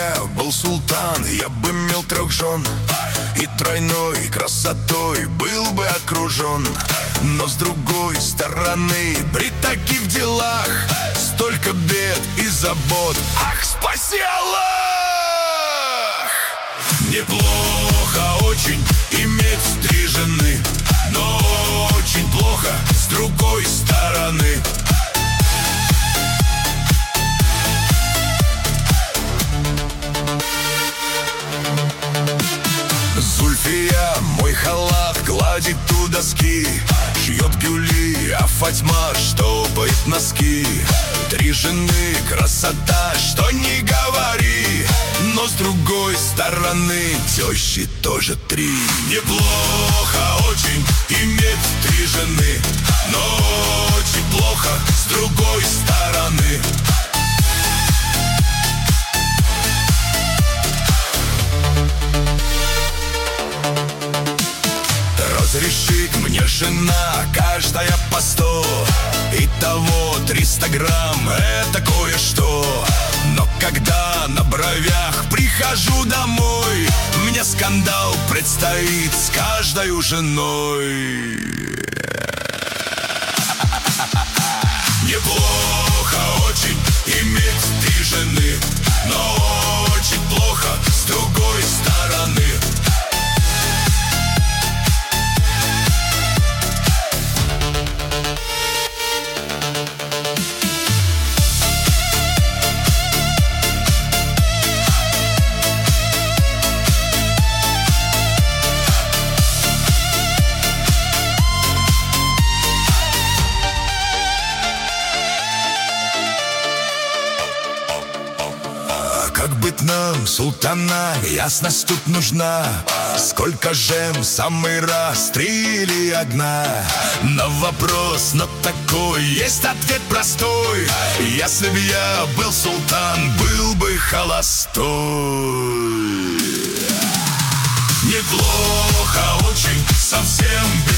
я был султан, я бы имел 3 жен и тройной красотой был бы окружен. Но с другой стороны, при таких делах столько бед и забот. Ах, спаси Аллах! Неплохо очень иметь 3 жены, но очень плохо с другой стороны. Зульфия мой халат гладит у доски, шьет гюли, а Фатьма штопает носки. 3 жены красота, что не говори, но с другой стороны тещи тоже 3. Неплохо очень иметь 3 жены, но очень плохо с другой стороны. Разрешит мне жена каждая по 100, итого 300 грамм, это кое-что. Но когда на бровях прихожу домой, мне скандал предстоит с каждой женой. Неплохо очень иметь 3 жены, но очень плохо с другой стороны. Как быть нам, султана, ясность тут нужна. Сколько жен в самый раз, 3 или 1? На вопрос, но такой, есть ответ простой. Если б я был султан, был бы холостой. Неплохо очень, совсем без